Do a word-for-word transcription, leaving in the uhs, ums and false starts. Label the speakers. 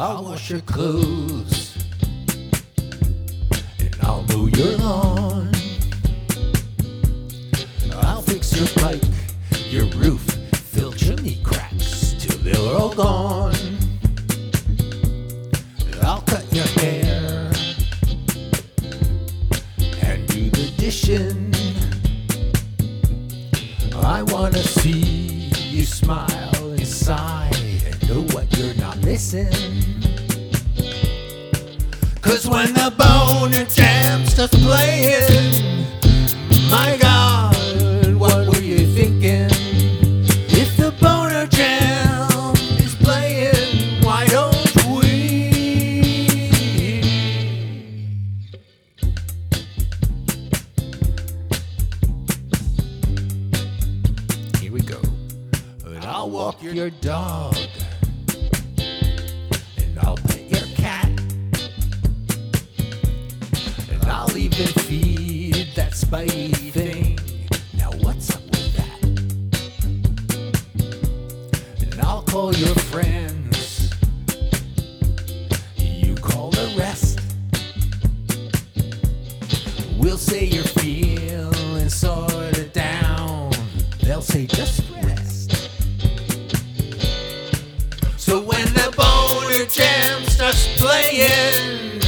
Speaker 1: I'll wash your clothes, and I'll mow your lawn. I'll fix your pipe, your roof, fill chimney cracks till they're all gone. I'll cut your hair and do the dishing. I wanna see you smile inside and know what you're not missing. Cause when the boner jam starts playing, my God, what were you thinking? If the boner jam is playing, why don't we? Here we go. And I'll walk your dog, and I'll pet your cat, and I'll even feed that spidey thing. Now what's up with that? And I'll call your friends, you call the rest. We'll say you're feeling sorta down, they'll say just rest. So when the boner jam starts playing,